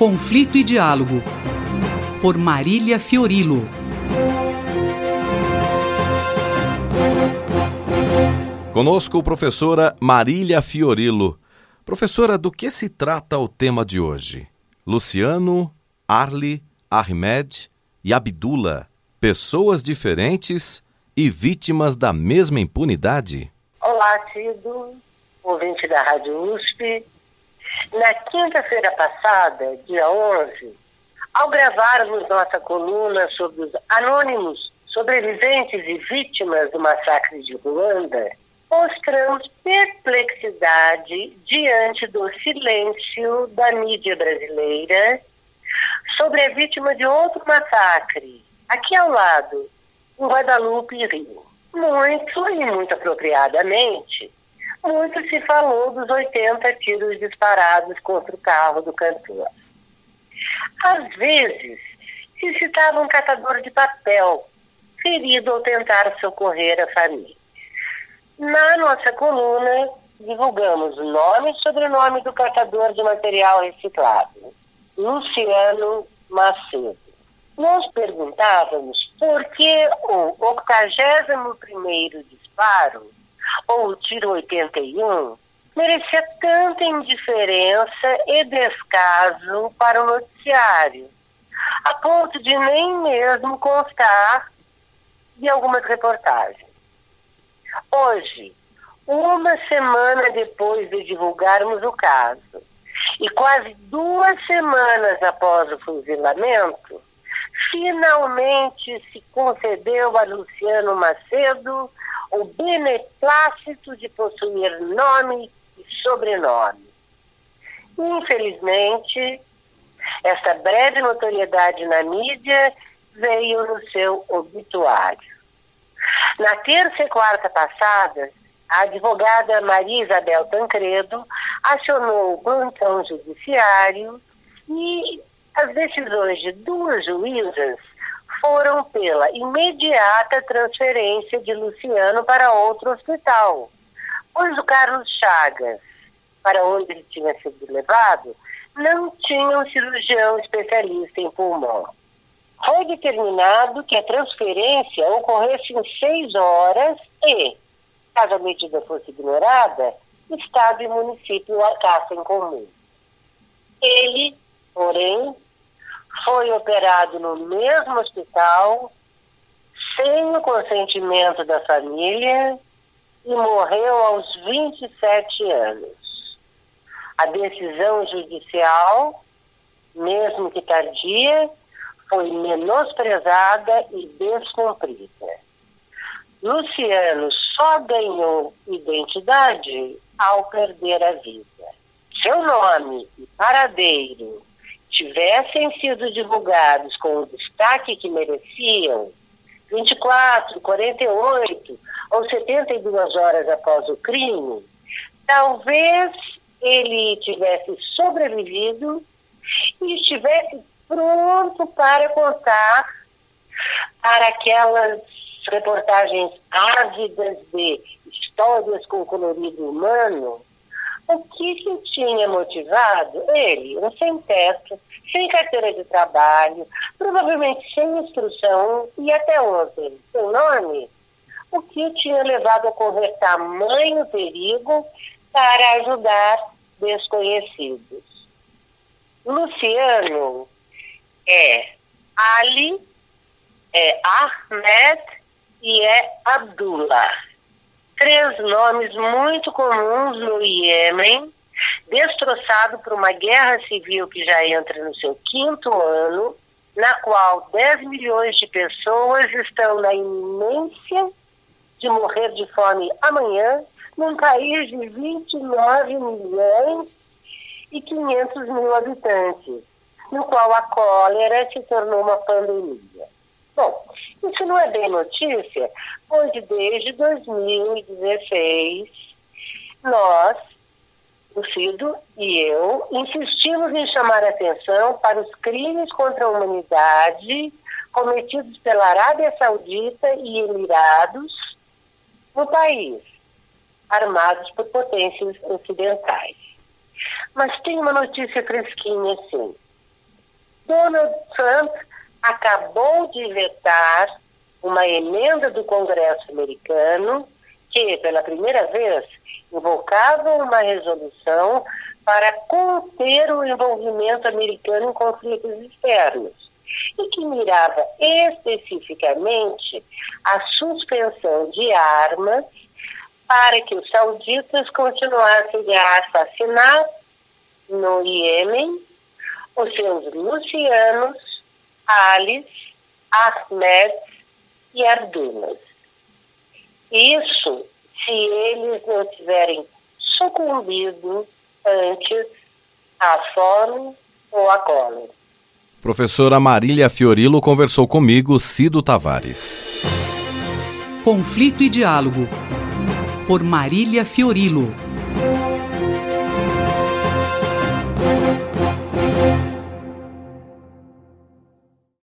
Conflito e Diálogo, por Marília Fiorilo. Conosco, professora Marília Fiorilo. Professora, do que se trata o tema de hoje? Luciano, Arli, Ahmed e Abdullah, pessoas diferentes e vítimas da mesma impunidade? Olá, Cido, ouvinte da Rádio USP. Na quinta-feira passada, dia 11, ao gravarmos nossa coluna sobre os anônimos sobreviventes e vítimas do massacre de Ruanda, mostramos perplexidade diante do silêncio da mídia brasileira sobre a vítima de outro massacre, aqui ao lado, em Guadalupe, Rio. Muito apropriadamente, muito se falou dos 80 tiros disparados contra o carro do cantor. Às vezes, se citava um catador de papel, ferido ao tentar socorrer a família. Na nossa coluna, divulgamos o nome e sobrenome do catador de material reciclado, Luciano Macedo. Nós perguntávamos por que o 81º disparo, ou o tiro 81, merecia tanta indiferença e descaso para o noticiário, a ponto de nem mesmo constar de algumas reportagens. Hoje, uma semana depois de divulgarmos o caso, e quase 2 semanas após o fuzilamento, finalmente se concedeu a Luciano Macedo o beneplácito de possuir nome e sobrenome. Infelizmente, essa breve notoriedade na mídia veio no seu obituário. Na terça e quarta passadas, a advogada Maria Isabel Tancredo acionou o plantão judiciário e as decisões de 2 juízas foram pela imediata transferência de Luciano para outro hospital, pois o Carlos Chagas, para onde ele tinha sido levado, não tinha um cirurgião especialista em pulmão. Foi determinado que a transferência ocorresse em 6 horas e, caso a medida fosse ignorada, Estado e município arcassem comum. Ele, porém, foi operado no mesmo hospital, sem o consentimento da família, e morreu aos 27 anos. A decisão judicial, mesmo que tardia, foi menosprezada e descumprida. Luciano só ganhou identidade ao perder a vida. Seu nome e paradeiro tivessem sido divulgados com o destaque que mereciam, 24, 48 ou 72 horas após o crime, talvez ele tivesse sobrevivido e estivesse pronto para contar para aquelas reportagens ávidas de histórias com colorido humano o que tinha motivado ele, um sem-teto, sem carteira de trabalho, provavelmente sem instrução e até ontem sem nome, o que o tinha levado a correr tamanho perigo para ajudar desconhecidos. Luciano é Ali, é Ahmed e é Abdullah. 3 nomes muito comuns no Iêmen, destroçado por uma guerra civil que já entra no seu 5º ano, na qual 10 milhões de pessoas estão na iminência de morrer de fome amanhã, num país de 29 milhões e 500 mil habitantes, no qual a cólera se tornou uma pandemia. Bom, isso não é bem notícia, pois desde 2016, nós, o Cido e eu, insistimos em chamar a atenção para os crimes contra a humanidade cometidos pela Arábia Saudita e Emirados no país, armados por potências ocidentais. Mas tem uma notícia fresquinha, sim. Donald Trump acabou de vetar uma emenda do Congresso americano que, pela primeira vez, invocava uma resolução para conter o envolvimento americano em conflitos externos e que mirava especificamente a suspensão de armas para que os sauditas continuassem a assassinar no Iêmen os seus Lucianos, Alis, Ahmed e Abdullah. Isso se eles não tiverem sucumbido antes à fome ou à cólera. Professora Marília Fiorillo conversou comigo, Cido Tavares. Conflito e Diálogo, por Marília Fiorillo.